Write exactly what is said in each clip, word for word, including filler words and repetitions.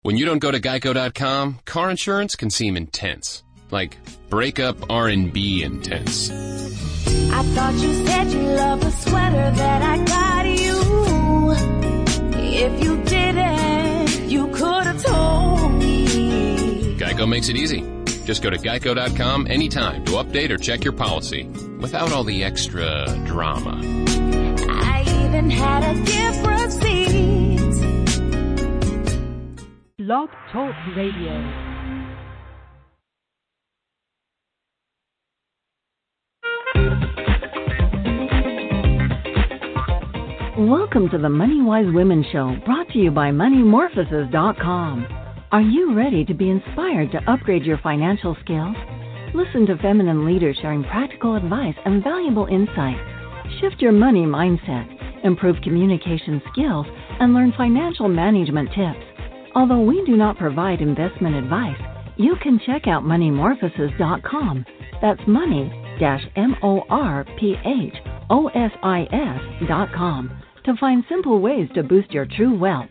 When you don't go to geico dot com, car insurance can seem intense. Like breakup R and B intense. I thought you said you loved the sweater that I got you. If you didn't, you could have told me. Geico makes it easy. Just go to geico dot com anytime to update or check your policy without all the extra drama. I even had a gift receipt. Blog Talk Radio. Welcome to the Money Wise Women Show, brought to you by money morphosis dot com. Are you ready to be inspired to upgrade your financial skills? Listen to feminine leaders sharing practical advice and valuable insight. Shift your money mindset, improve communication skills, and learn financial management tips. Although we do not provide investment advice, you can check out money morphosis dot com. That's money dash M O R P H O S I S dot com to find simple ways to boost your true wealth.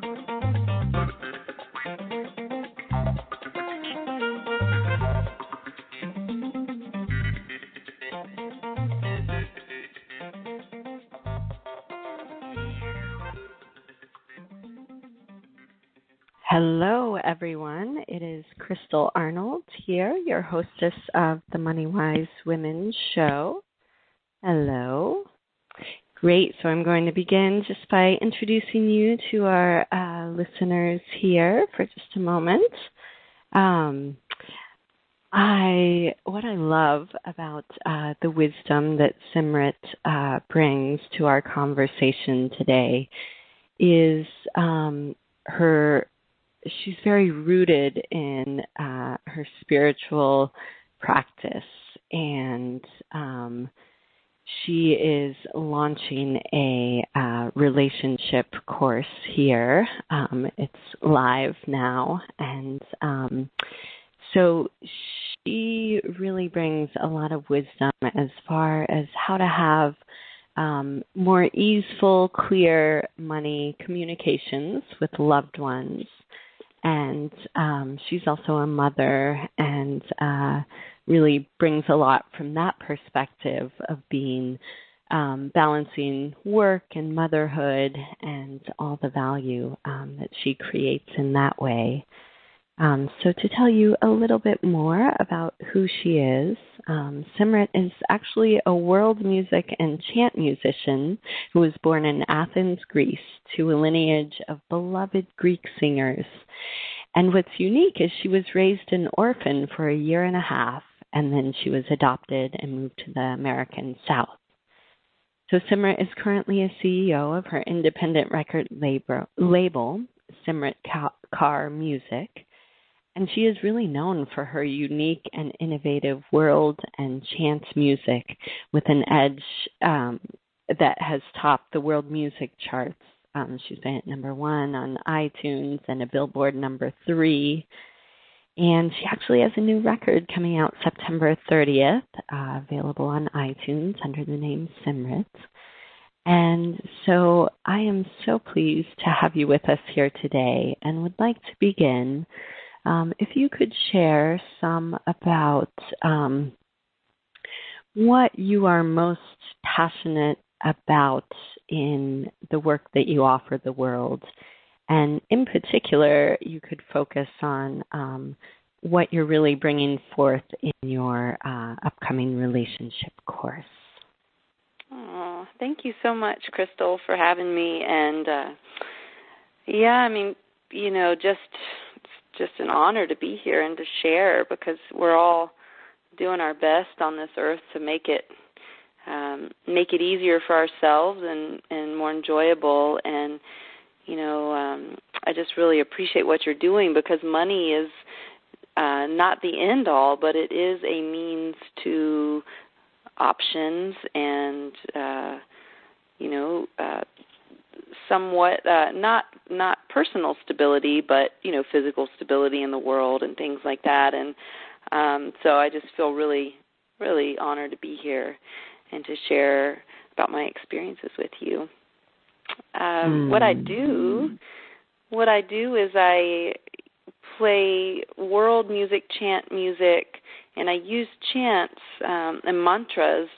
Hello, everyone. It is Crystal Arnold here, your hostess of the Money Wise Women Show. Hello. Great. So I'm going to begin just by introducing you to our uh, listeners here for just a moment. Um, I what I love about uh, the wisdom that Simrit uh, brings to our conversation today is um, her. She's very rooted in uh, her spiritual practice, and um, she is launching a uh, relationship course here. Um, it's live now, and um, so she really brings a lot of wisdom as far as how to have um, more easeful, clear money communications with loved ones. And um, she's also a mother and uh, really brings a lot from that perspective of being um, balancing work and motherhood and all the value um, that she creates in that way. Um, so to tell you a little bit more about who she is, um, Simrit is actually a world music and chant musician who was born in Athens, Greece, to a lineage of beloved Greek singers. And what's unique is she was raised an orphan for a year and a half, and then she was adopted and moved to the American South. So Simrit is currently a C E O of her independent record label, label Simrit Car Music. And she is really known for her unique and innovative world and chant music with an edge um, that has topped the world music charts. Um, she's been at number one on iTunes and a Billboard number three. And she actually has a new record coming out September thirtieth, uh, available on iTunes under the name Simrit. And so I am so pleased to have you with us here today and would like to begin. Um, if you could share some about um, what you are most passionate about in the work that you offer the world. And in particular, you could focus on um, what you're really bringing forth in your uh, upcoming relationship course. Oh, thank you so much, Crystal, for having me. And, uh, yeah, I mean, you know, just... just an honor to be here and to share, because we're all doing our best on this earth to make it um, make it easier for ourselves and, and more enjoyable. And, you know, um, I just really appreciate what you're doing, because money is uh, not the end all, but it is a means to options and, uh, you know, uh, somewhat uh, not not personal stability, but you know, physical stability in the world and things like that. And um, so I just feel really, really honored to be here and to share about my experiences with you. Um, mm. What I do what I do is I play world music, chant music, and I use chants um, and mantras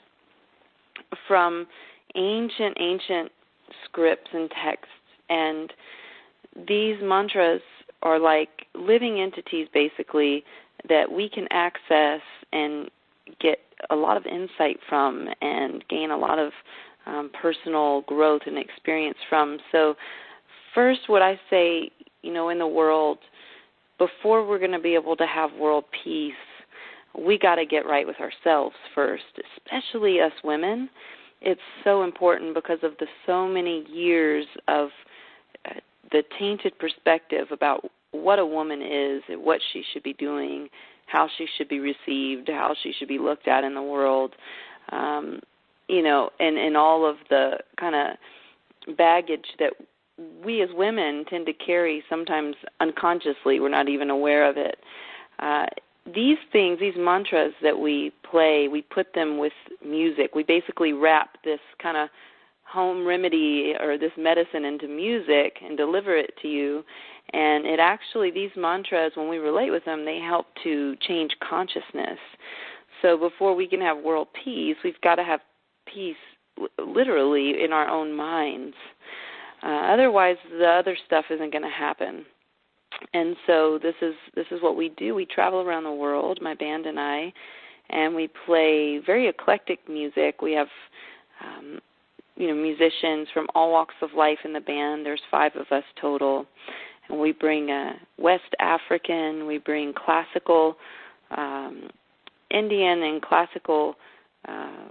from ancient, ancient scripts and texts. And these mantras are like living entities, basically, that we can access and get a lot of insight from and gain a lot of um, personal growth and experience from. So first, what I say, you know, in the world, before we're going to be able to have world peace, we got to get right with ourselves first, especially us women. It's so important because of the so many years of uh, the tainted perspective about what a woman is, what she should be doing, how she should be received, how she should be looked at in the world, um, you know, and, and all of the kind of baggage that we as women tend to carry sometimes unconsciously. We're not even aware of it. Uh, these things, these mantras that we play, we put them with music. We basically wrap this kind of home remedy or this medicine into music and deliver it to you. And it actually, these mantras, when we relate with them, they help to change consciousness. So before we can have world peace, we've got to have peace literally in our own minds. Uh, otherwise, the other stuff isn't going to happen. And so this is this is what we do. We travel around the world, my band and I, and we play very eclectic music. We have, um, you know, musicians from all walks of life in the band. There's five of us total. And we bring uh, West African, we bring classical, um, Indian and classical, uh,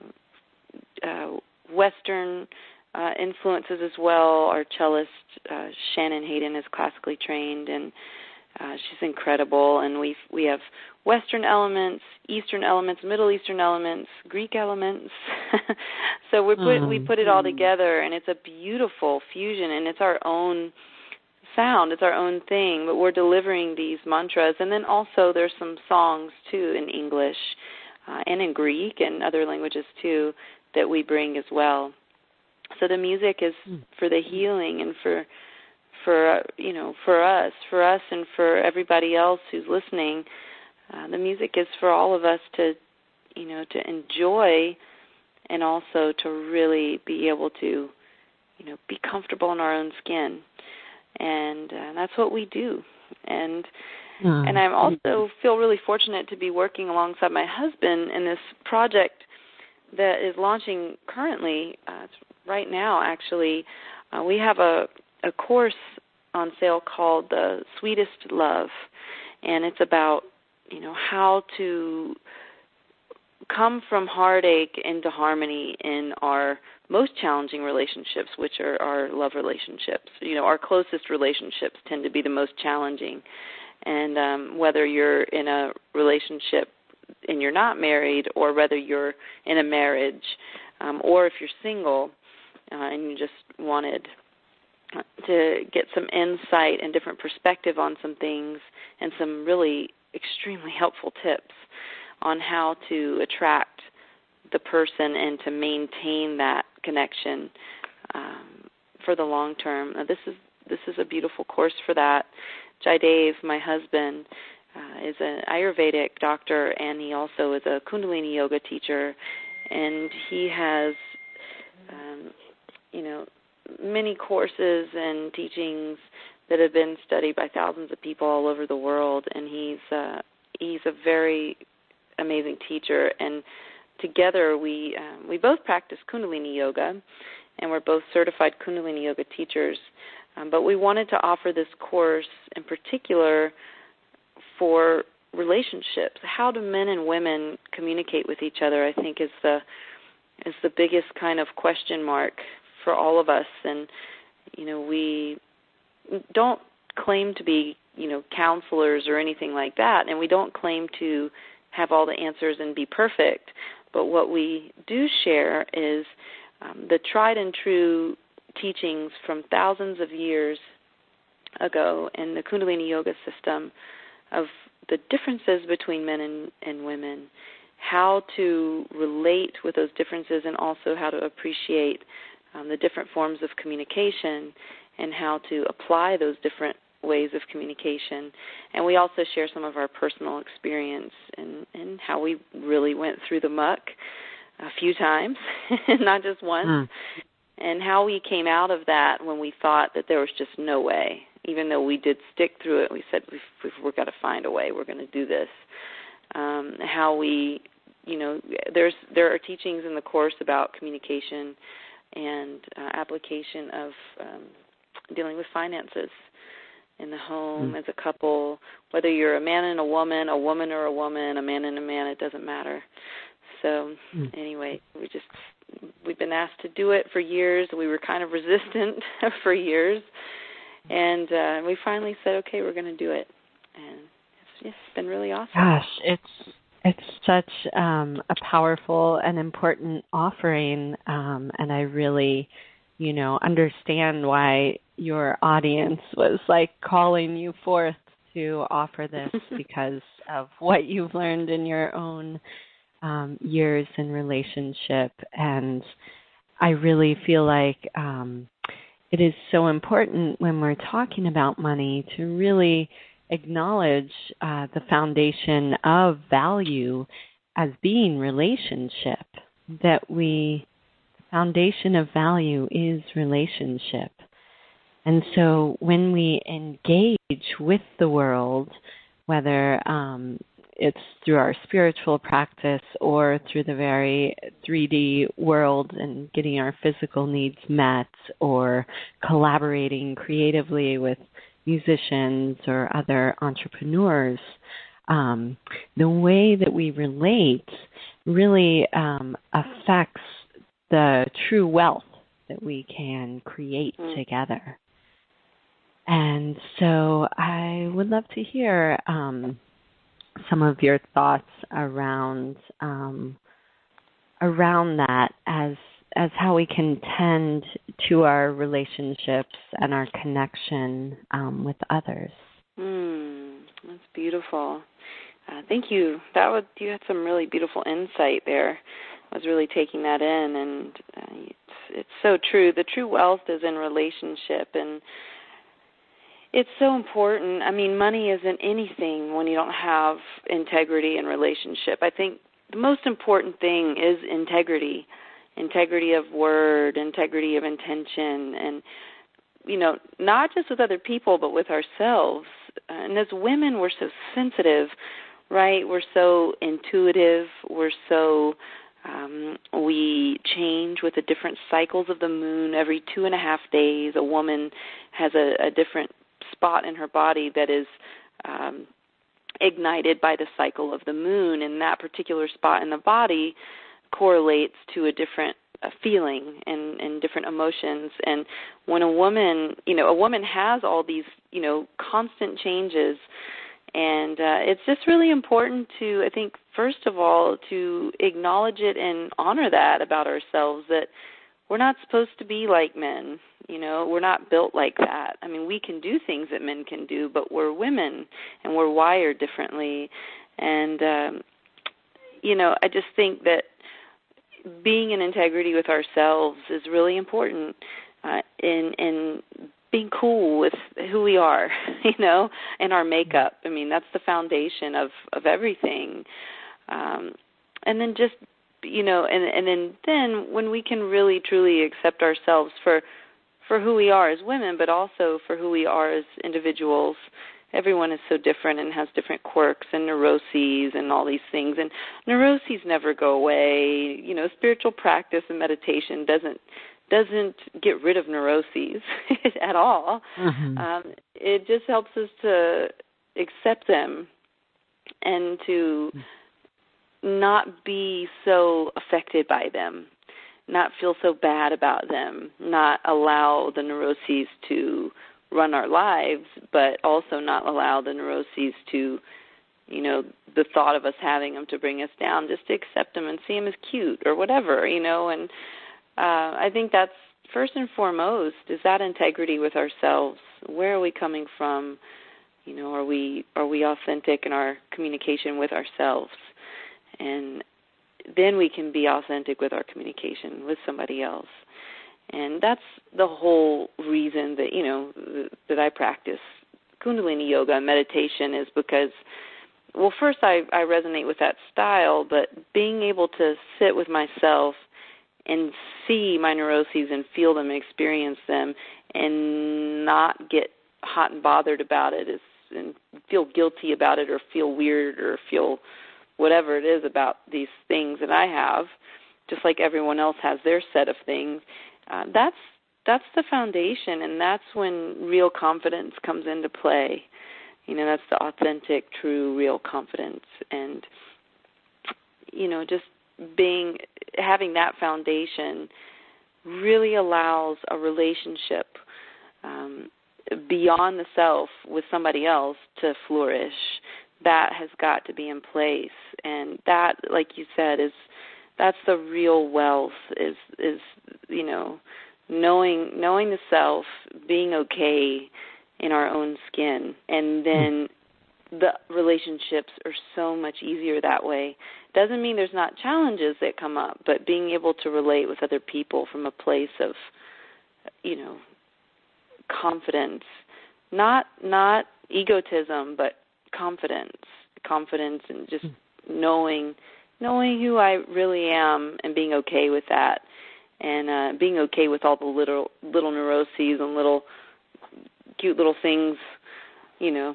uh, Western uh, influences as well. Our cellist, uh, Shannon Hayden, is classically trained, and uh, she's incredible. And we we have Western elements, Eastern elements, Middle Eastern elements, Greek elements. So we put mm-hmm. we put it all together, and it's a beautiful fusion, and it's our own sound. It's our own thing, but we're delivering these mantras. And then also there's some songs, too, in English uh, and in Greek and other languages, too, that we bring as well. So the music is for the healing and for, for uh, you know, for us, for us and for everybody else who's listening. Uh, the music is for all of us to, you know, to enjoy and also to really be able to, you know, be comfortable in our own skin. And uh, that's what we do. And mm. and I also feel really fortunate to be working alongside my husband in this project that is launching currently, uh, right now actually. Uh, we have a, a course on sale called The Sweetest Love, and it's about, you know, how to come from heartache into harmony in our most challenging relationships, which are our love relationships. You know, our closest relationships tend to be the most challenging. And um, whether you're in a relationship and you're not married, or whether you're in a marriage, um, or if you're single uh, and you just wanted to get some insight and different perspective on some things and some really extremely helpful tips on how to attract the person and to maintain that connection um, for the long term. Now, this is this is a beautiful course for that. Jaidev, my husband, uh, is an Ayurvedic doctor, and he also is a Kundalini yoga teacher, and he has, um, you know, many courses and teachings that have been studied by thousands of people all over the world, and he's uh, he's a very amazing teacher. And together we um, we both practice Kundalini yoga, and we're both certified Kundalini yoga teachers. Um, but we wanted to offer this course in particular for relationships. How do men and women communicate with each other, I think, is the is the biggest kind of question mark for all of us. And, you know, we don't claim to be, you know, counselors or anything like that, and we don't claim to have all the answers and be perfect. But what we do share is um, the tried and true teachings from thousands of years ago in the Kundalini yoga system of the differences between men and, and women, how to relate with those differences, and also how to appreciate um, the different forms of communication, and how to apply those different ways of communication. And we also share some of our personal experience and, and how we really went through the muck a few times, not just once, mm. and how we came out of that when we thought that there was just no way. Even though we did stick through it, we said, we've, we've, we've got to find a way. We're going to do this. Um, how we, you know, there's there are teachings in the Course about communication and uh, application of um, dealing with finances in the home, mm. as a couple, whether you're a man and a woman, a woman or a woman, a man and a man, it doesn't matter. So mm. anyway, we just, we've been asked to do it for years. We were kind of resistant for years. And uh, we finally said, okay, we're going to do it. And it's, it's been really awesome. Gosh, it's it's such um, a powerful and important offering. Um, and I really, you know, understand why your audience was like calling you forth to offer this because of what you've learned in your own um, years in relationship. And I really feel like um, it is so important when we're talking about money to really acknowledge uh, the foundation of value as being relationship, that we, the foundation of value is relationship. And so when we engage with the world, whether um, it's through our spiritual practice or through the very three D world and getting our physical needs met, or collaborating creatively with musicians or other entrepreneurs, um, the way that we relate really um, affects the true wealth that we can create mm. together. And so I would love to hear um, some of your thoughts around um, around that as as how we can tend to our relationships and our connection um, with others. Mm, that's beautiful. Uh, thank you. That was, you had some really beautiful insight there. I was really taking that in, and uh, it's, it's so true. The true wealth is in relationship, and it's so important. I mean, money isn't anything when you don't have integrity in relationship. I think the most important thing is integrity. Integrity of word, integrity of intention, and, you know, not just with other people, but with ourselves. And as women, we're so sensitive, right? We're so intuitive. We're so, um, we change with the different cycles of the moon. Every two and a half days, a woman has a, a different spot in her body that is um, ignited by the cycle of the moon, and that particular spot in the body correlates to a different uh, feeling and, and different emotions. And when a woman, you know, a woman has all these, you know, constant changes, and uh, it's just really important to, I think, first of all, to acknowledge it and honor that about ourselves, that we're not supposed to be like men. You know, we're not built like that. I mean, we can do things that men can do, but we're women, and we're wired differently. And, um, you know, I just think that being in integrity with ourselves is really important, uh, in, in being cool with who we are, you know, and our makeup. I mean, that's the foundation of, of everything. Um, and then just, you know, and, and then, then when we can really, truly accept ourselves for for who we are as women, but also for who we are as individuals. Everyone is so different and has different quirks and neuroses and all these things. And neuroses never go away. You know, spiritual practice and meditation doesn't doesn't get rid of neuroses at all. Mm-hmm. Um, it just helps us to accept them and to not be so affected by them, not feel so bad about them, not allow the neuroses to run our lives, but also not allow the neuroses to, you know, the thought of us having them to bring us down, just to accept them and see them as cute or whatever, you know. And uh, I think that's first and foremost is that integrity with ourselves. Where are we coming from? You know, are we are we authentic in our communication with ourselves? And then we can be authentic with our communication with somebody else. And that's the whole reason that, you know, that I practice Kundalini yoga and meditation, is because, well, first I, I resonate with that style, but being able to sit with myself and see my neuroses and feel them and experience them and not get hot and bothered about it is, and feel guilty about it or feel weird or feel whatever it is about these things that I have, just like everyone else has their set of things, uh, that's that's the foundation, and that's when real confidence comes into play. You know, that's the authentic, true, real confidence. And, you know, just being, having that foundation really allows a relationship um, beyond the self with somebody else to flourish. That has got to be in place. And that, like you said, is, that's the real wealth, is, is, you know, knowing, knowing the self, being okay in our own skin, and then the relationships are so much easier that way. Doesn't mean there's not challenges that come up, but being able to relate with other people from a place of, you know, confidence, not not egotism, but confidence, confidence, and just knowing knowing who I really am and being okay with that, and uh, being okay with all the little little neuroses and little cute little things, you know,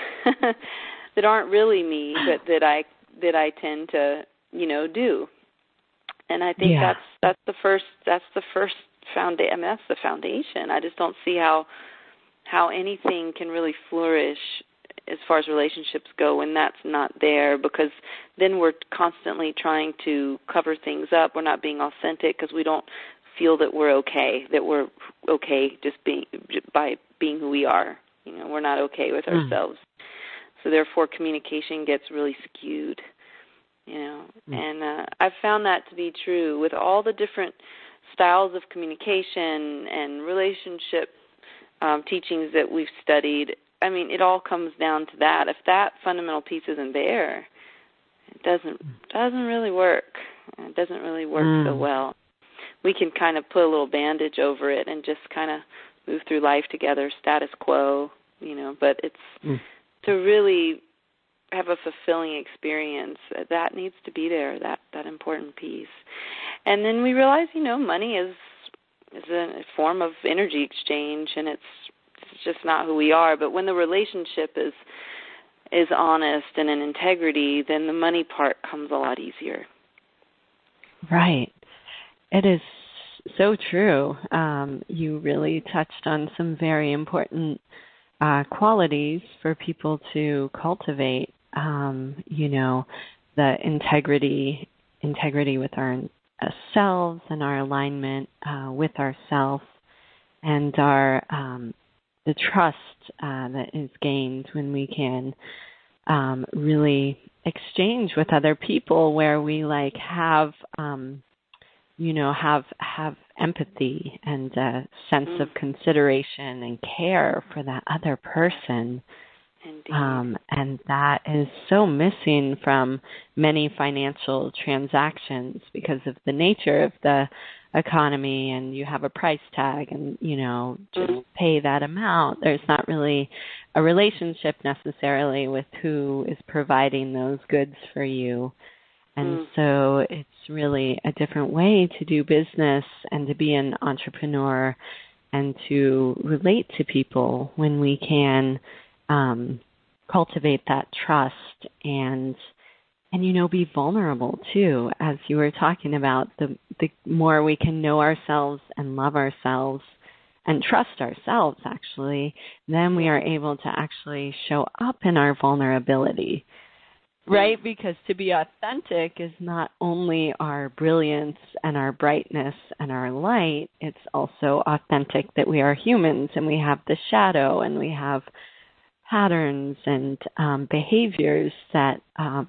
that aren't really me, but that I that I tend to, you know, do. And I think yeah. that's that's the first that's the first foundation. I mean, that's the foundation. I just don't see how how anything can really flourish as far as relationships go when that's not there, because then we're constantly trying to cover things up. We're not being authentic because we don't feel that we're okay, that we're okay just being by being who we are. You know, we're not okay with mm. ourselves. So therefore, communication gets really skewed. You know, mm. and uh, I've found that to be true with all the different styles of communication and relationship um, teachings that we've studied. I mean, it all comes down to that. If that fundamental piece isn't there, it doesn't doesn't really work. It doesn't really work mm. so well. We can kind of put a little bandage over it and just kind of move through life together, status quo, you know, but it's mm. to really have a fulfilling experience, that needs to be there, that, that important piece. And then we realize, you know, money is is a form of energy exchange, and it's, it's just not who we are. But when the relationship is is honest and in integrity, then the money part comes a lot easier. Right. It is so true. Um, you really touched on some very important uh, qualities for people to cultivate. Um, you know, the integrity, integrity with our ourselves and our alignment uh, with ourselves, and our um, the trust uh, that is gained when we can um, really exchange with other people, where we like have. Um, you know, have have empathy and a sense mm. of consideration and care for that other person. Um, and that is so missing from many financial transactions because of the nature of the economy, and you have a price tag and, you know, just mm. pay that amount. There's not really a relationship necessarily with who is providing those goods for you. And mm. so it's really a different way to do business and to be an entrepreneur and to relate to people when we can um, cultivate that trust and, and, you know, be vulnerable too. As you were talking about, the, the more we can know ourselves and love ourselves and trust ourselves, actually, then we are able to actually show up in our vulnerability. Right, because to be authentic is not only our brilliance and our brightness and our light, it's also authentic that we are humans and we have the shadow and we have patterns and um, behaviors that um,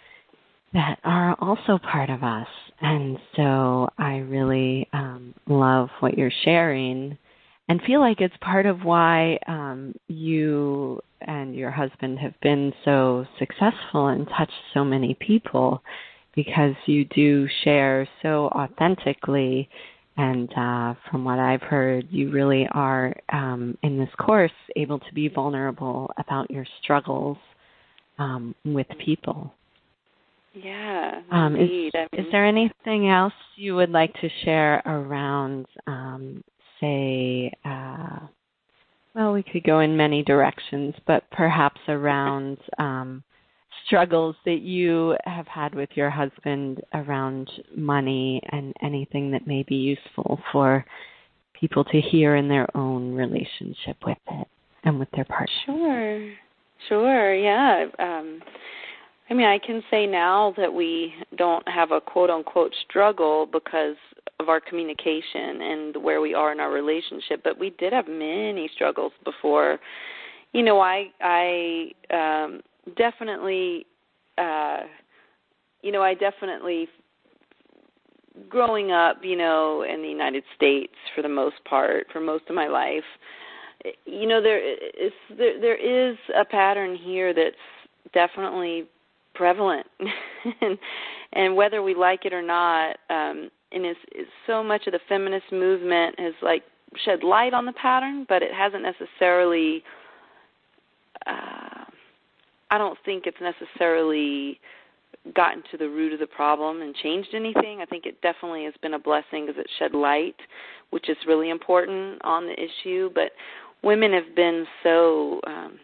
that are also part of us. And so I really um, love what you're sharing and feel like it's part of why um, you and your husband have been so successful and touched so many people, because you do share so authentically And uh, from what I've heard, you really are, um, in this course, able to be vulnerable about your struggles um, with people. Yeah, um, indeed. Is, I mean, is there anything else you would like to share around, um, say, uh, well, we could go in many directions, but perhaps around um, struggles that you have had with your husband around money and anything that may be useful for people to hear in their own relationship with it and with their partner? Sure, sure, yeah. Um, I mean, I can say now that we don't have a quote-unquote struggle because of our communication and where we are in our relationship, but we did have many struggles before. You know, I I um, definitely, uh, you know, I definitely, growing up, you know, in the United States for the most part, for most of my life, you know, there is there, there is a pattern here that's definitely prevalent, and, and whether we like it or not, um, and it's, it's so much of the feminist movement has like shed light on the pattern, but it hasn't necessarily. Uh, I don't think it's necessarily gotten to the root of the problem and changed anything. I think it definitely has been a blessing because it shed light, which is really important on the issue. But women have been so um,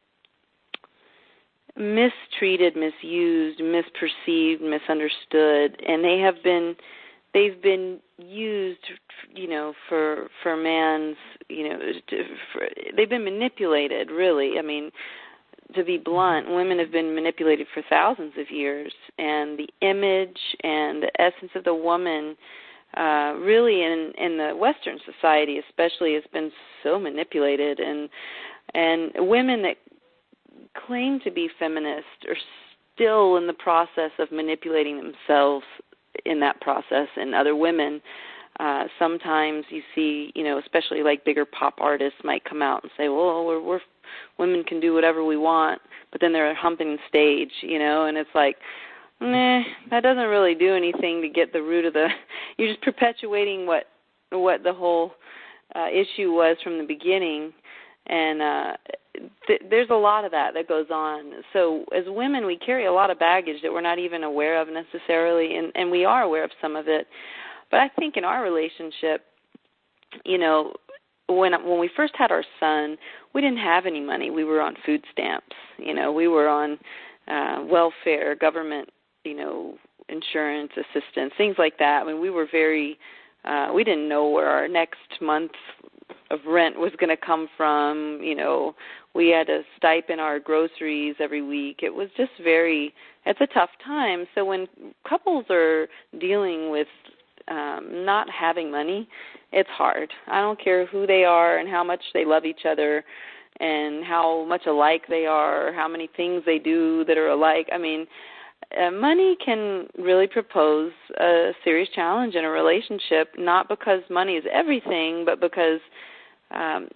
mistreated, misused, misperceived, misunderstood, and they have been they've been used, you know, for for man's, you know, to, for, they've been manipulated, really. I mean, to be blunt, women have been manipulated for thousands of years, and the image and the essence of the woman, uh, really in in the Western society especially, has been so manipulated, and and women that claim to be feminist are still in the process of manipulating themselves in that process, and other women. Uh, sometimes you see, you know, especially like bigger pop artists might come out and say, well, we're, we're women can do whatever we want, but then they're humping stage, you know, and it's like, nah, that doesn't really do anything to get the root of the, you're just perpetuating what what the whole uh, issue was from the beginning, and uh, th- there's a lot of that that goes on. So as women, we carry a lot of baggage that we're not even aware of necessarily, and, and we are aware of some of it. But I think in our relationship, you know, when when we first had our son, we didn't have any money. We were on food stamps. You know, we were on uh, welfare, government, you know, insurance assistance, things like that. I mean, we were very, uh, we didn't know where our next month of rent was going to come from. You know, we had to stipend our groceries every week. It was just very, it's a tough time. So when couples are dealing with um, not having money, it's hard. I don't care who they are and how much they love each other and how much alike they are, or how many things they do that are alike. I mean, uh, money can really propose a serious challenge in a relationship, not because money is everything, but because um,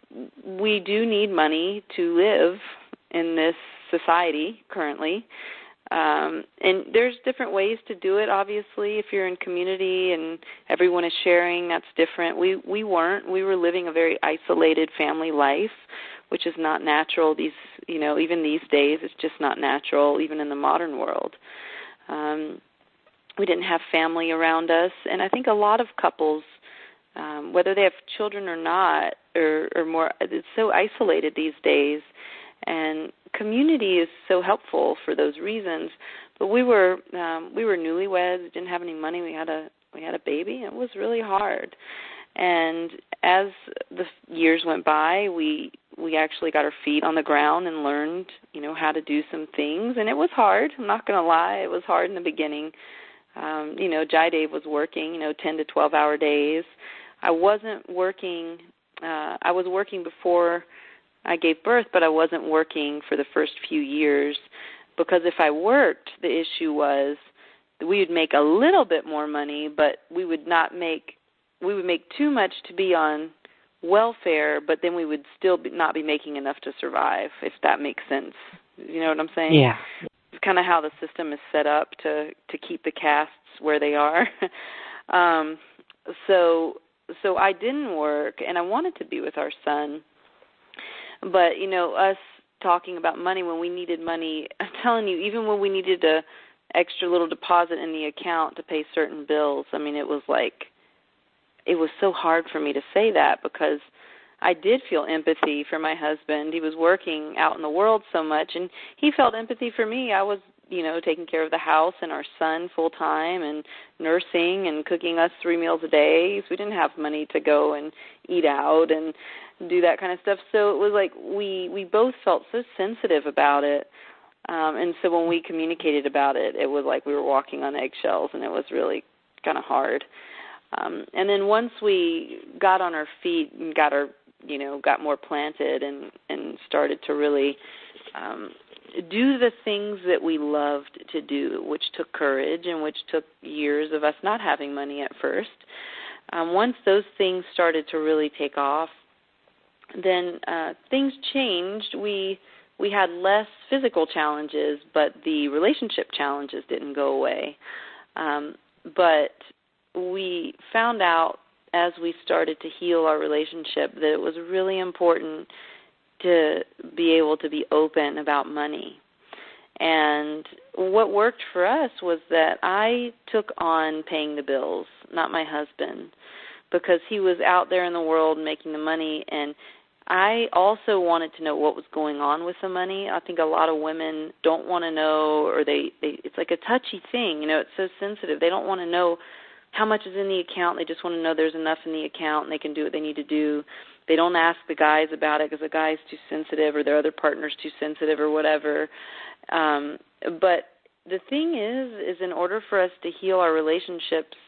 we do need money to live in this society currently. Um, and there's different ways to do it, obviously. If you're in community and everyone is sharing, that's different. We we weren't. We were living a very isolated family life, which is not natural. These, you know, even these days, it's just not natural, even in the modern world. Um, we didn't have family around us, and I think a lot of couples, um, whether they have children or not, or, or more, it's so isolated these days. And community is so helpful for those reasons. But we were um, we were newlyweds, didn't have any money. We had a we had a baby. It was really hard. And as the years went by, we we actually got our feet on the ground and learned, you know, how to do some things. And it was hard. I'm not going to lie. It was hard in the beginning. Um, you know, Jai Dave was working, you know, ten to twelve hour days. I wasn't working. Uh, I was working before I gave birth, but I wasn't working for the first few years, because if I worked, the issue was that we would make a little bit more money, but we would not make, we would make too much to be on welfare, but then we would still be, not be making enough to survive, if that makes sense. You know what I'm saying? Yeah. It's kind of how the system is set up to, to keep the castes where they are. um, so so I didn't work, and I wanted to be with our son. But, you know, us talking about money when we needed money, I'm telling you, even when we needed a extra little deposit in the account to pay certain bills, I mean, it was like, it was so hard for me to say that because I did feel empathy for my husband. He was working out in the world so much, and he felt empathy for me. I was, you know, taking care of the house and our son full time and nursing and cooking us three meals a day. So we didn't have money to go and eat out and do that kind of stuff. So it was like we, we both felt so sensitive about it. Um, and so when we communicated about it, it was like we were walking on eggshells, and it was really kind of hard. Um, and then once we got on our feet and got our, you know, got more planted and, and started to really um, do the things that we loved to do, which took courage and which took years of us not having money at first. Um, once those things started to really take off, then uh, things changed. We we had less physical challenges, but the relationship challenges didn't go away. Um, but we found out as we started to heal our relationship that it was really important to be able to be open about money. And what worked for us was that I took on paying the bills, not my husband, because he was out there in the world making the money, and I also wanted to know what was going on with the money. I think a lot of women don't want to know, or they, they it's like a touchy thing, you know, it's so sensitive. They don't want to know how much is in the account. They just want to know there's enough in the account and they can do what they need to do. They don't ask the guys about it because the guy's too sensitive or their other partner's too sensitive or whatever. Um, but the thing is, is in order for us to heal our relationships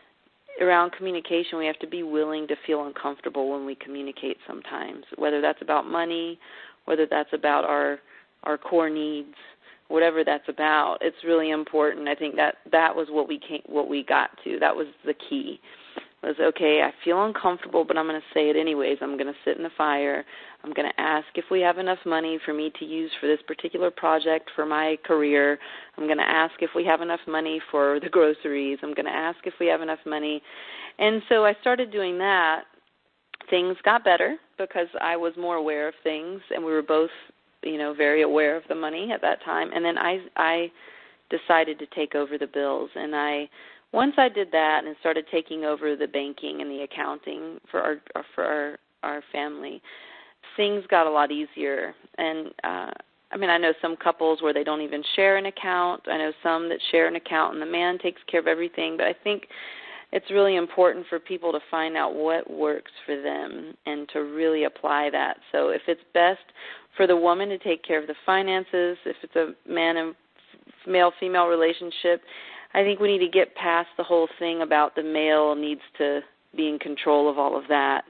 around communication, we have to be willing to feel uncomfortable when we communicate sometimes, whether that's about money, whether that's about our our core needs, whatever that's about. It's really important. I think that that was what we came, what we got to. That was the key. Was, okay, I feel uncomfortable, but I'm going to say it anyways. I'm going to sit in the fire. I'm going to ask if we have enough money for me to use for this particular project for my career. I'm going to ask if we have enough money for the groceries. I'm going to ask if we have enough money. And so I started doing that. Things got better because I was more aware of things, and we were both, you know, very aware of the money at that time. And then I, I decided to take over the bills, and I Once I did that and started taking over the banking and the accounting for our for our, our family, things got a lot easier. And, uh, I mean, I know some couples where they don't even share an account. I know some that share an account and the man takes care of everything. But I think it's really important for people to find out what works for them and to really apply that. So if it's best for the woman to take care of the finances, if it's a man and male-female relationship, I think we need to get past the whole thing about the male needs to be in control of all of that.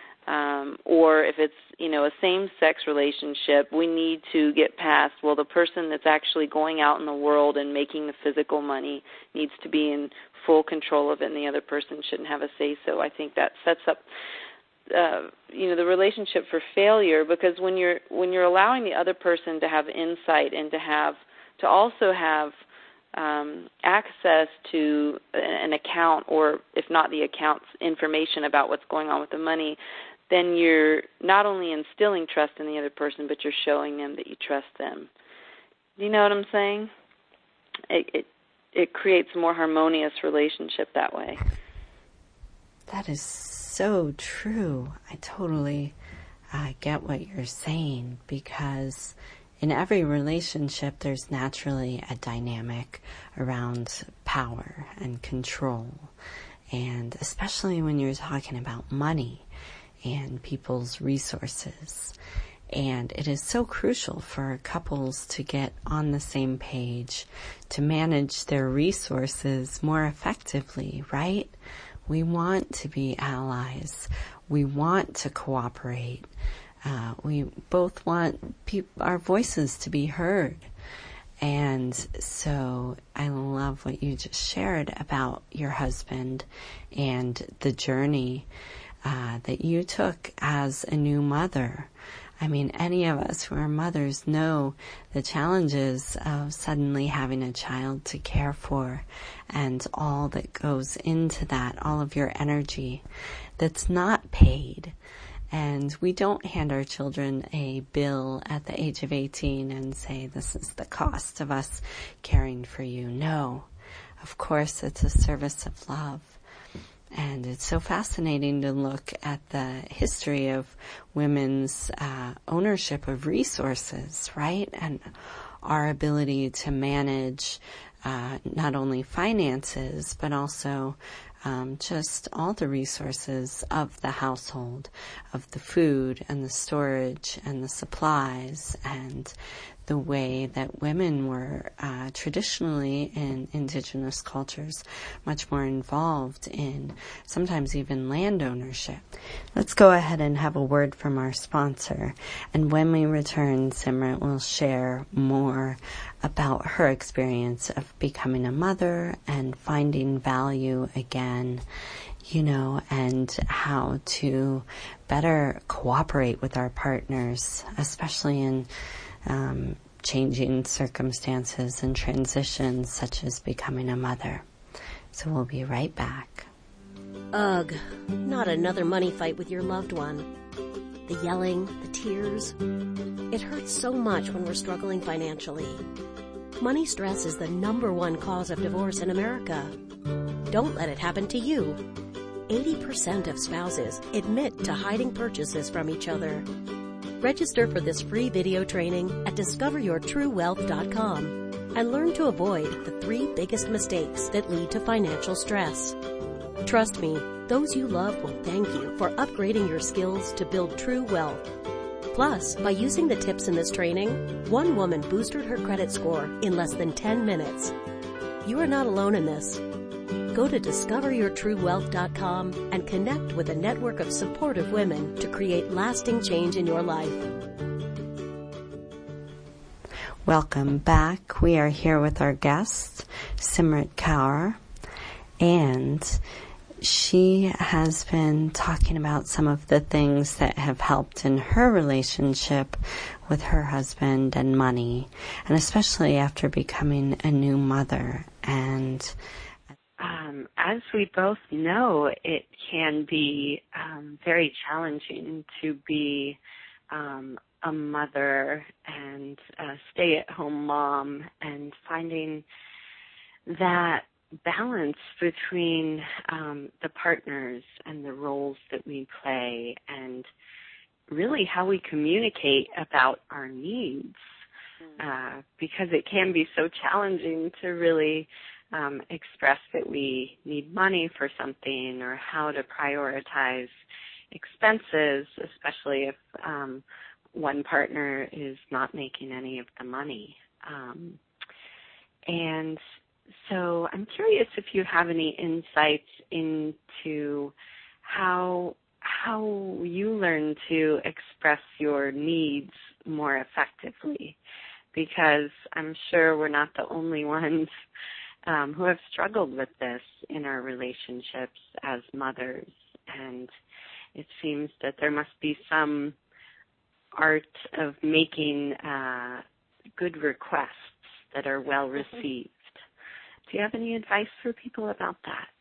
Um, or if it's, you know, a same-sex relationship, we need to get past, well, the person that's actually going out in the world and making the physical money needs to be in full control of it, and the other person shouldn't have a say-so. I think that sets up, uh, you know, the relationship for failure, because when you're when you're allowing the other person to have insight and to have to also have Um, access to an account, or if not the account's information about what's going on with the money, then you're not only instilling trust in the other person, but you're showing them that you trust them. Do you know what I'm saying? It it, it creates a more harmonious relationship that way. That is so true. I totally uh, get what you're saying, because in every relationship, there's naturally a dynamic around power and control. And especially when you're talking about money and people's resources. And it is so crucial for couples to get on the same page, to manage their resources more effectively, right? We want to be allies. We want to cooperate. Uh, we both want peop- our voices to be heard. And so I love what you just shared about your husband and the journey uh, that you took as a new mother. I mean, any of us who are mothers know the challenges of suddenly having a child to care for and all that goes into that, all of your energy that's not paid. And we don't hand our children a bill at the age of eighteen and say, this is the cost of us caring for you. No, of course, it's a service of love. And it's so fascinating to look at the history of women's uh, ownership of resources, right? And our ability to manage uh, not only finances, but also um, just all the resources of the household, of the food and the storage and the supplies, and the way that women were uh, traditionally in indigenous cultures much more involved in sometimes even land ownership. Let's go ahead and have a word from our sponsor. And when we return, Simrit will share more about her experience of becoming a mother and finding value again, you know, and how to better cooperate with our partners, especially in Um, changing circumstances and transitions such as becoming a mother. So we'll be right back. Ugh, not another money fight with your loved one. The yelling, the tears. It hurts so much when we're struggling financially. Money stress is the number one cause of divorce in America. Don't let it happen to you. eighty percent of spouses admit to hiding purchases from each other. Register for this free video training at discover your true wealth dot com and learn to avoid the three biggest mistakes that lead to financial stress. Trust me, those you love will thank you for upgrading your skills to build true wealth. Plus, by using the tips in this training, one woman boosted her credit score in less than ten minutes. You are not alone in this. Go to discover your true wealth dot com and connect with a network of supportive women to create lasting change in your life. Welcome back. We are here with our guest, Simrit Kaur, and she has been talking about some of the things that have helped in her relationship with her husband and money, and especially after becoming a new mother. And Um, as we both know, it can be um, very challenging to be um, a mother and a stay-at-home mom, and finding that balance between um, the partners and the roles that we play, and really how we communicate about our needs, uh, because it can be so challenging to really Um, express that we need money for something, or how to prioritize expenses, especially if um, one partner is not making any of the money. Um, and so I'm curious if you have any insights into how how you learn to express your needs more effectively, because I'm sure we're not the only ones Um, who have struggled with this in our relationships as mothers. And it seems that there must be some art of making uh, good requests that are well received. Do you have any advice for people about that?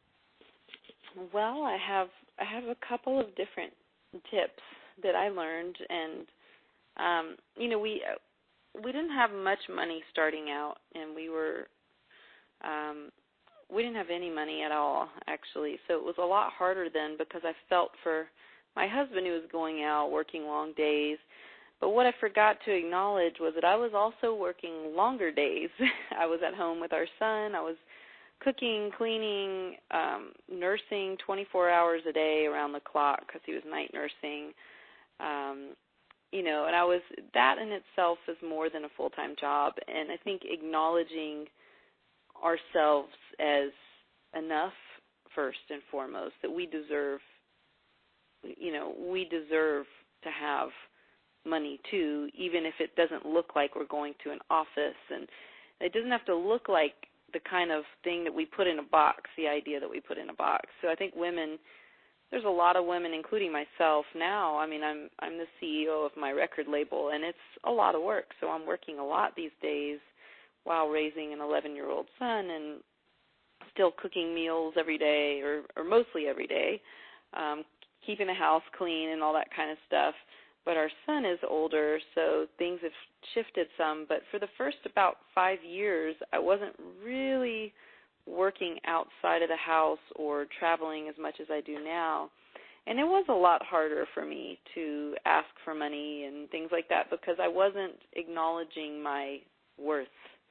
Well, I have I have a couple of different tips that I learned, and um, you know, we we didn't have much money starting out, and we were Um, we didn't have any money at all, actually, so it was a lot harder then, because I felt for my husband, who was going out, working long days. But what I forgot to acknowledge was that I was also working longer days. I was at home with our son. I was cooking, cleaning, um, nursing twenty-four hours a day around the clock, because he was night nursing. Um, you know, and I was, that in itself is more than a full-time job. And I think acknowledging ourselves as enough, first and foremost, that we deserve, you know, we deserve to have money too, even if it doesn't look like we're going to an office. And it doesn't have to look like the kind of thing that we put in a box, the idea that we put in a box. So I think women there's a lot of women, including myself now. I mean, I'm I'm the C E O of my record label, and it's a lot of work. So I'm working a lot these days while raising an eleven-year-old son and still cooking meals every day, or, or mostly every day, um, keeping the house clean and all that kind of stuff. But our son is older, so things have shifted some. But for the first about five years, I wasn't really working outside of the house or traveling as much as I do now. And it was a lot harder for me to ask for money and things like that because I wasn't acknowledging my worth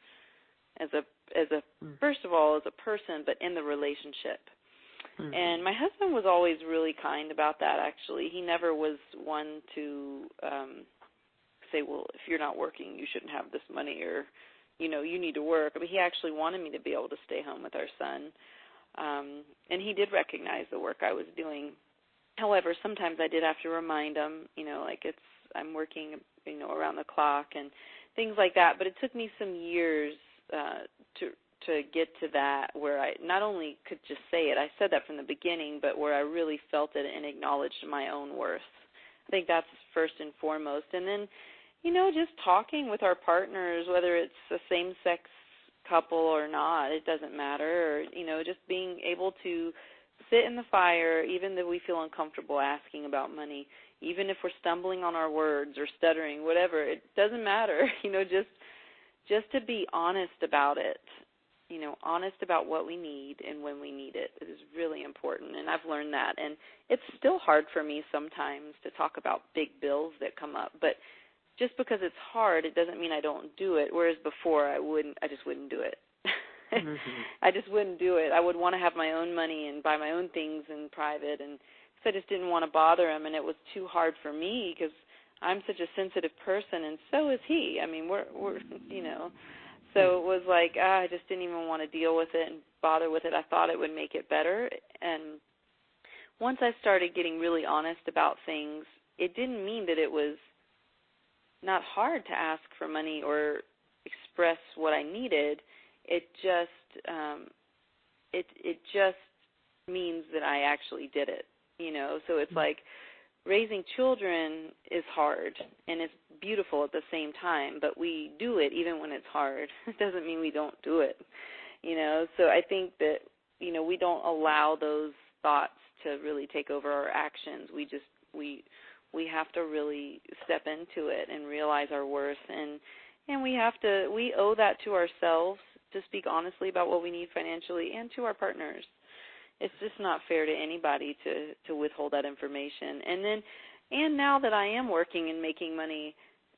as a as a first of all as a person, but in the relationship. Mm-hmm. And my husband was always really kind about that, actually. He never was one to um, say, well, if you're not working, you shouldn't have this money, or, you know, you need to work. I mean, he actually wanted me to be able to stay home with our son. Um, and he did recognize the work I was doing. However, sometimes I did have to remind him, you know, like it's I'm working, you know, around the clock and things like that. But it took me some years uh, to to get to that where I not only could just say it, I said that from the beginning, but where I really felt it and acknowledged my own worth. I think that's first and foremost. And then, you know, just talking with our partners, whether it's a same-sex couple or not, it doesn't matter, or, you know, just being able to sit in the fire, even though we feel uncomfortable asking about money, even if we're stumbling on our words or stuttering, whatever, it doesn't matter, you know, just just to be honest about it. You know, honest about what we need and when we need it. It is really important, and I've learned that. And it's still hard for me sometimes to talk about big bills that come up, but just because it's hard, it doesn't mean I don't do it, whereas before I wouldn't, I just wouldn't do it. Mm-hmm. I just wouldn't do it. I would want to have my own money and buy my own things in private, and so I just didn't want to bother him, and it was too hard for me because I'm such a sensitive person, and so is he. I mean, we're, we're you know... So it was like, ah, I just didn't even want to deal with it and bother with it. I thought it would make it better. And once I started getting really honest about things, it didn't mean that it was not hard to ask for money or express what I needed. It just, um, it it just means that I actually did it, you know. So it's like raising children is hard, and it's beautiful at the same time, but we do it even when it's hard. It doesn't mean we don't do it, you know. So I think that, you know, we don't allow those thoughts to really take over our actions. We just, we we have to really step into it and realize our worth, and and we have to, we owe that to ourselves to speak honestly about what we need financially, and to our partners. It's just not fair to anybody to, to withhold that information. And then, and now that I am working and making money,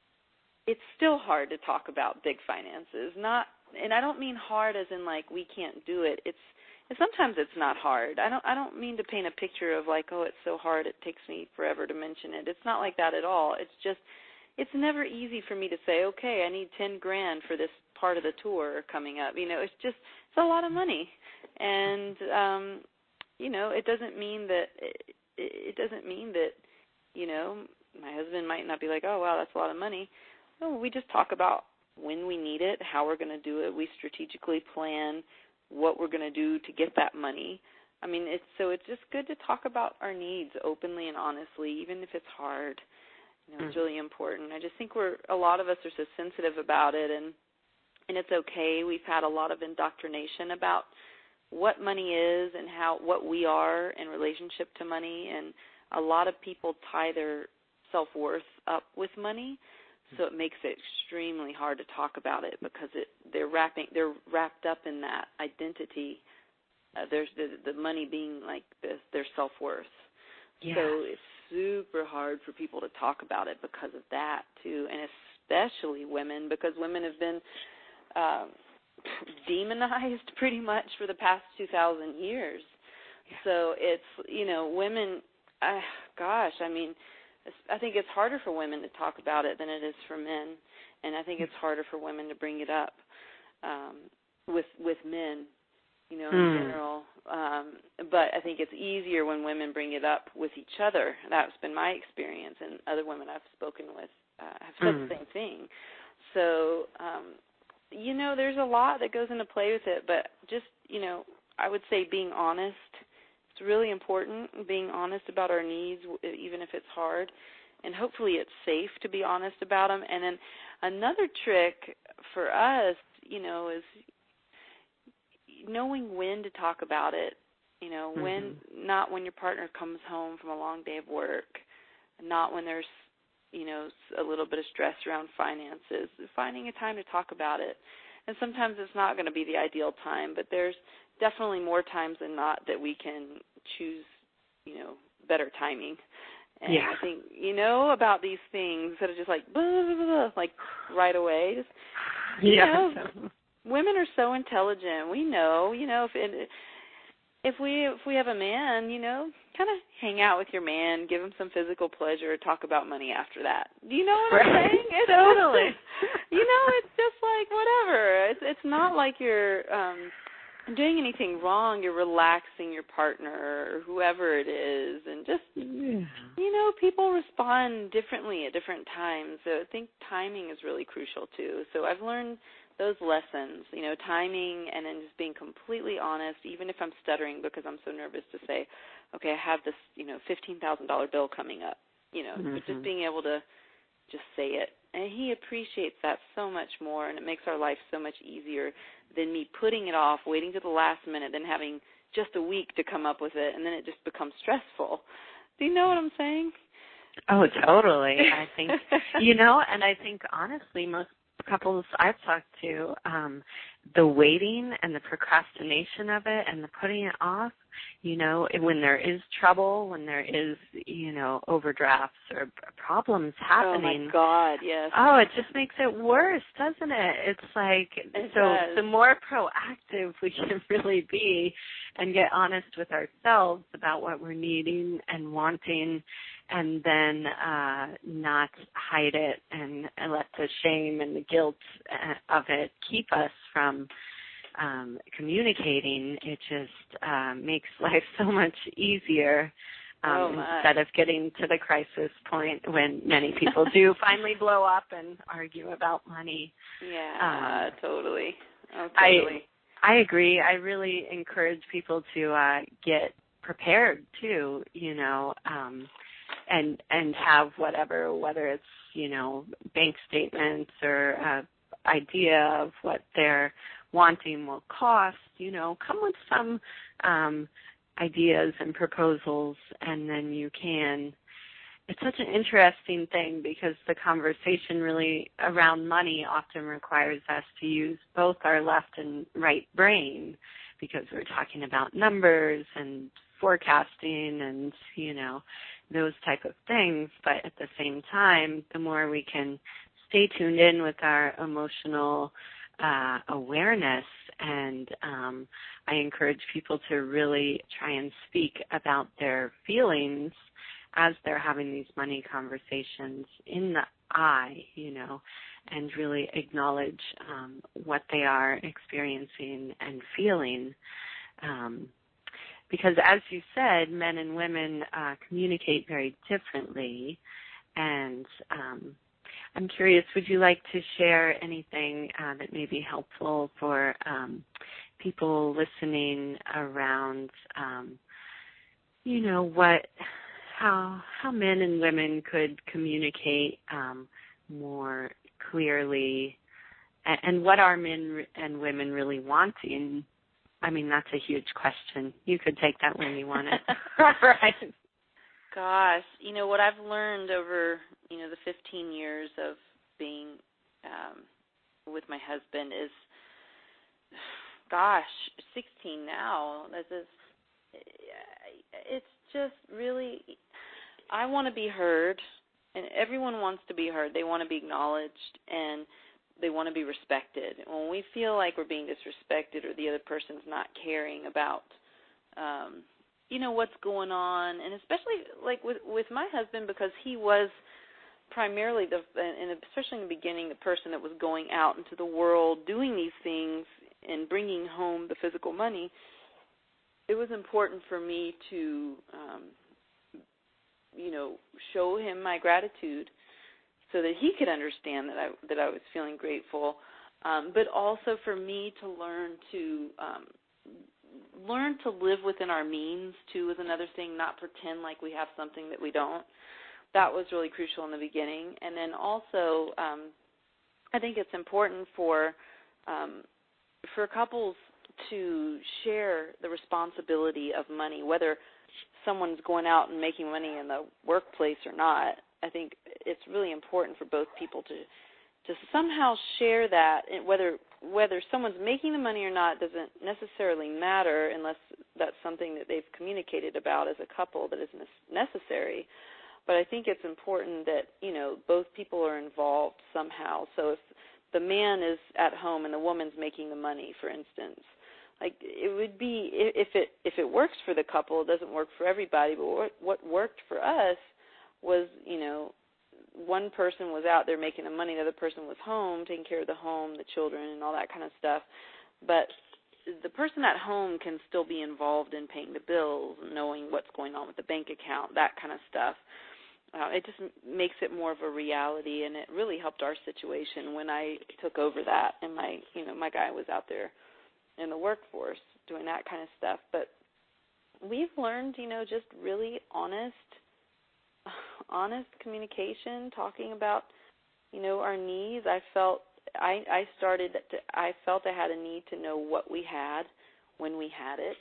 it's still hard to talk about big finances. Not, and I don't mean hard as in like we can't do it. It's, and sometimes it's not hard. I don't, I don't mean to paint a picture of like, oh, it's so hard it takes me forever to mention it. It's not like that at all. It's just, it's never easy for me to say, okay, I need ten grand for this part of the tour coming up. You know, it's just, it's a lot of money. And, um, you know, it doesn't mean that, it, it doesn't mean that, you know, my husband might not be like, oh, wow, that's a lot of money. No, we just talk about when we need it, how we're going to do it. We strategically plan what we're going to do to get that money. I mean, it's so it's just good to talk about our needs openly and honestly, even if it's hard. You know, it's really important. I just think we're, a lot of us are so sensitive about it, and and it's okay. We've had a lot of indoctrination about what money is and how, what we are in relationship to money, and a lot of people tie their self-worth up with money. So it makes it extremely hard to talk about it because it they're wrapping they're wrapped up in that identity. Uh, there's the the money being like this, their self-worth. Yeah. So it's super hard for people to talk about it because of that too, and especially women, because women have been um, demonized pretty much for the past two thousand years. Yeah. So it's, you know, women. Uh, gosh, I mean. I think it's harder for women to talk about it than it is for men, and I think it's harder for women to bring it up um, with with men, you know, in mm. general. Um, but I think it's easier when women bring it up with each other. That's been my experience, and other women I've spoken with uh, have said mm. the same thing. So, um, you know, there's a lot that goes into play with it, but just, you know, I would say being honest, it's really important, being honest about our needs, even if it's hard. And hopefully it's safe to be honest about them. And then another trick for us, you know, is knowing when to talk about it. You know, mm-hmm. when, not when your partner comes home from a long day of work, not when there's, you know, a little bit of stress around finances, finding a time to talk about it. And sometimes it's not going to be the ideal time, but there's definitely more times than not that we can choose, you know, better timing. And yeah. I think, you know, about these things that are just like, blah, blah, blah, blah, like right away. Just, you yeah. know, women are so intelligent. We know, you know, if it, if we if we have a man, you know, kind of hang out with your man, give him some physical pleasure, talk about money after that. Do you know what right. I'm saying? It's totally. Just, you know, it's just like whatever. It's it's not like you're um, doing anything wrong. You're relaxing your partner or whoever it is, and just yeah. you know, people respond differently at different times. So I think timing is really crucial too. So I've learned those lessons, you know, timing, and then just being completely honest, even if I'm stuttering because I'm so nervous to say, okay, I have this, you know, fifteen thousand dollars bill coming up, you know, mm-hmm. but just being able to just say it. And he appreciates that so much more, and it makes our life so much easier than me putting it off, waiting to the last minute, then having just a week to come up with it, and then it just becomes stressful. Do you know what I'm saying? Oh, totally. I think, you know, and I think, honestly, most couples I've talked to, um, the waiting and the procrastination of it and the putting it off, you know, when there is trouble, when there is, you know, overdrafts or problems happening. Oh, my God, yes. Oh, it just makes it worse, doesn't it? It's like, it so does. the more proactive we can really be and get honest with ourselves about what we're needing and wanting, and then uh, not hide it and, and let the shame and the guilt of it keep us from um, communicating, it just uh, makes life so much easier um, oh instead of getting to the crisis point when many people do finally blow up and argue about money. Yeah, um, totally. Oh, totally. I, I agree. I really encourage people to uh, get prepared, too, you know, um, and and have whatever, whether it's, you know, bank statements or uh, idea of what they're wanting will cost, you know, come with some um, ideas and proposals, and then you can. It's such an interesting thing because the conversation really around money often requires us to use both our left and right brain because we're talking about numbers and forecasting and, you know, those type of things. But at the same time, the more we can stay tuned in with our emotional uh, awareness, and um, I encourage people to really try and speak about their feelings as they're having these money conversations in the I, you know, and really acknowledge um, what they are experiencing and feeling. Um, because as you said, men and women uh, communicate very differently. And um, I'm curious, would you like to share anything uh, that may be helpful for um, people listening around, um, you know, what, how how men and women could communicate um, more clearly, and, and what are men and women really wanting? I mean, that's a huge question. You could take that when you want it. Right. Gosh, you know, what I've learned over, you know, the fifteen years of being um, with my husband is, gosh, sixteen now. This is, it's just really, I want to be heard, and everyone wants to be heard. They want to be acknowledged, and they want to be respected. When we feel like we're being disrespected or the other person's not caring about, um, you know, what's going on, and especially like with with my husband, because he was primarily the, and especially in the beginning, the person that was going out into the world doing these things and bringing home the physical money. It was important for me to, um, you know, show him my gratitude, so that he could understand that I that I was feeling grateful, um, but also for me to learn to, um, learn to live within our means, too, is another thing, not pretend like we have something that we don't. That was really crucial in the beginning. And then also, um, I think it's important for um, for couples to share the responsibility of money, whether someone's going out and making money in the workplace or not. I think it's really important for both people to to somehow share that, whether whether someone's making the money or not doesn't necessarily matter unless that's something that they've communicated about as a couple that is necessary. But I think it's important that, you know, both people are involved somehow. So if the man is at home and the woman's making the money, for instance, like it would be, if it if it works for the couple, it doesn't work for everybody, but what, what worked for us was, you know, one person was out there making the money, the other person was home, taking care of the home, the children, and all that kind of stuff. But the person at home can still be involved in paying the bills, knowing what's going on with the bank account, that kind of stuff. Uh, it just makes it more of a reality, and it really helped our situation when I took over that, and my, you know, my guy was out there in the workforce doing that kind of stuff. But we've learned, you know, just really honest, honest communication, talking about, you know, our needs. I felt I, I started to, I felt I had a need to know what we had when we had it,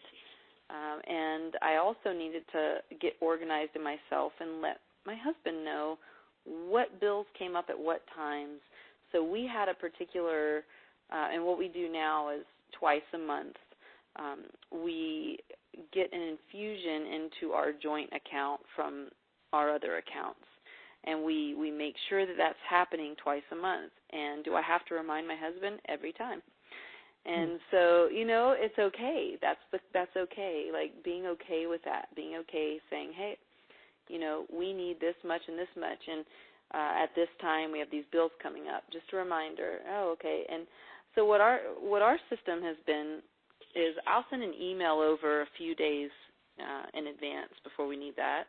um, and I also needed to get organized in myself and let my husband know what bills came up at what times. So we had a particular, uh, and what we do now is twice a month, um, we get an infusion into our joint account from our other accounts. And we, we make sure that that's happening twice a month. And do I have to remind my husband? Every time. And so, you know, it's okay. That's the, that's okay, like being okay with that, being okay saying, hey, you know, we need this much and this much, and uh, at this time we have these bills coming up. Just a reminder. Oh, okay. And so what our what our system has been is I'll send an email over a few days uh, in advance before we need that,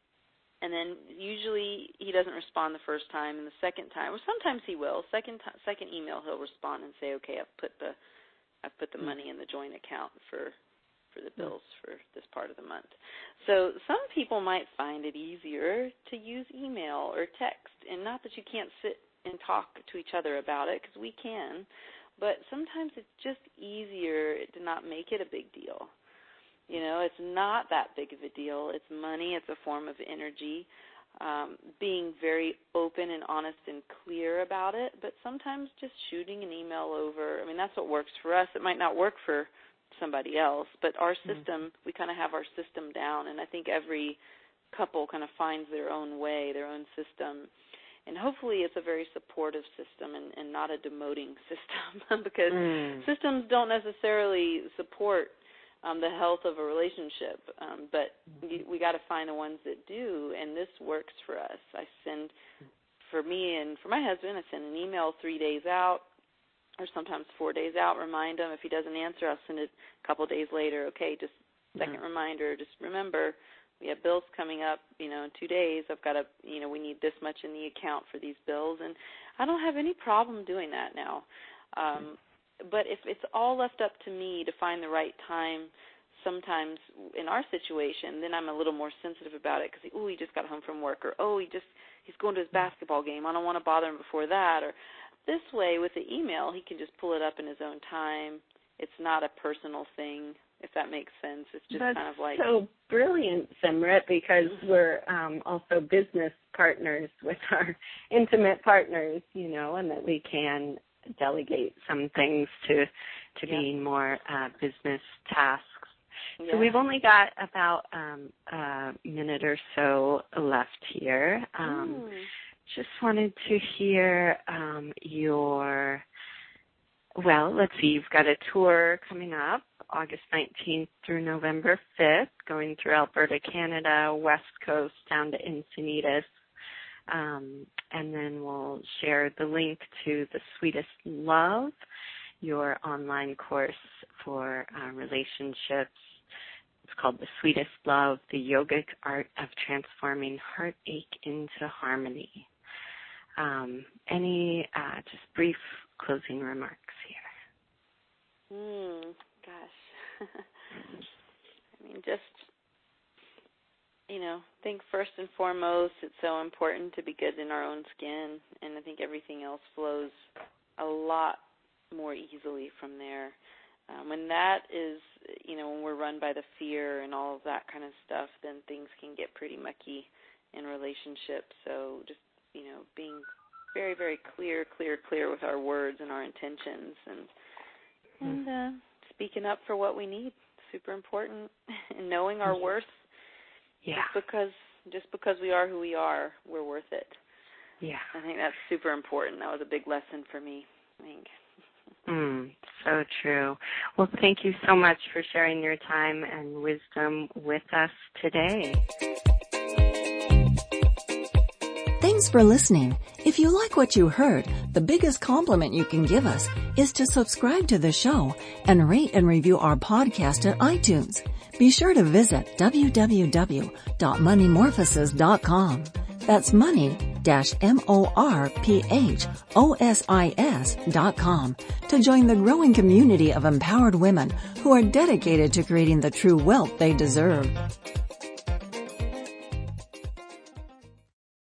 and then usually he doesn't respond the first time, and the second time, or sometimes he will. Second t- second email he'll respond and say, okay, I've put the I've put the money in the joint account for. for the bills for this part of the month. So some people might find it easier to use email or text, and not that you can't sit and talk to each other about it, because we can, but sometimes it's just easier to not make it a big deal. You know, it's not that big of a deal. It's money. It's a form of energy. Um, being very open and honest and clear about it, but sometimes just shooting an email over, I mean, that's what works for us. It might not work for somebody else, but our system, mm-hmm. we kind of have our system down, and I think every couple kind of finds their own way, their own system, and hopefully it's a very supportive system and, and not a demoting system, because mm. systems don't necessarily support um, the health of a relationship, um, but mm-hmm. you, we got to find the ones that do, and this works for us. I send, for me and for my husband, I send an email three days out, or sometimes four days out, remind him. If he doesn't answer, I'll send it a couple days later. Okay, just second mm-hmm. reminder, just remember, we have bills coming up, you know, in two days. I've got to, you know, we need this much in the account for these bills. And I don't have any problem doing that now. Um, but if it's all left up to me to find the right time, sometimes in our situation, then I'm a little more sensitive about it because, oh, he just got home from work, or, oh, he just, he's going to his basketball game. I don't want to bother him before that, or this way, with the email, he can just pull it up in his own time. It's not a personal thing, if that makes sense. It's just That's kind of like... so brilliant, Simrit, because we're um, also business partners with our intimate partners, you know, and that we can delegate some things to to yeah. being more uh, business tasks. Yeah. So we've only got about um, a minute or so left here. Um, mm. Just wanted to hear um, your, well, let's see, you've got a tour coming up August nineteenth through November fifth, going through Alberta, Canada, West Coast, down to Encinitas. Um, and then we'll share the link to The Sweetest Love, your online course for uh, relationships. It's called The Sweetest Love, the yogic art of transforming heartache into harmony. Um, any uh, just brief closing remarks here? Hmm, gosh. I mean, just, you know, I think first and foremost it's so important to be good in our own skin, and I think everything else flows a lot more easily from there. Um, when that is, you know, when we're run by the fear and all of that kind of stuff, then things can get pretty mucky in relationships. So just, you know, being very, very clear, clear, clear with our words and our intentions, and and uh, speaking up for what we need, super important, and knowing our worth. Yeah. Just because, just because we are who we are, we're worth it. Yeah. I think that's super important. That was a big lesson for me, I think. Mm, so true. Well, thank you so much for sharing your time and wisdom with us today. Thanks for listening. If you like what you heard, the biggest compliment you can give us is to subscribe to the show and rate and review our podcast at iTunes. Be sure to visit w w w dot money morphosis dot com. That's money dash M O R P H O S I S dot com to join the growing community of empowered women who are dedicated to creating the true wealth they deserve.